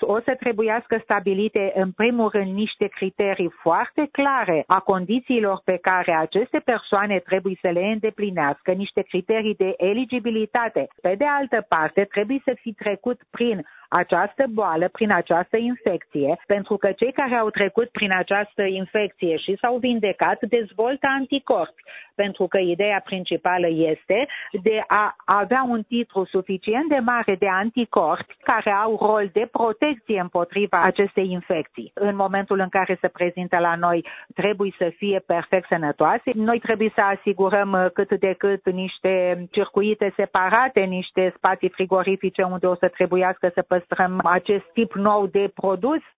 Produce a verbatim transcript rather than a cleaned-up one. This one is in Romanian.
o să trebuiască stabilite în primul rând niște criterii foarte clare a condițiilor pe care aceste persoane trebuie să le îndeplinească, niște criterii de eligibilitate. Pe de altă parte, trebuie să fi trecut prin această boală, prin această infecție, pentru că cei care au trecut prin această infecție și s-au vindecat dezvoltă anticorpi, pentru că ideea principală este de a avea un titlu suficient de mare de anticorpi care au rol de protecție împotriva acestei infecții. În momentul în care se prezintă la noi, trebuie să fie perfect sănătoase. Noi trebuie să asigurăm cât de cât niște circuite separate, niște spații frigorifice unde o să trebuiască să păstrăm acest tip nou de produs.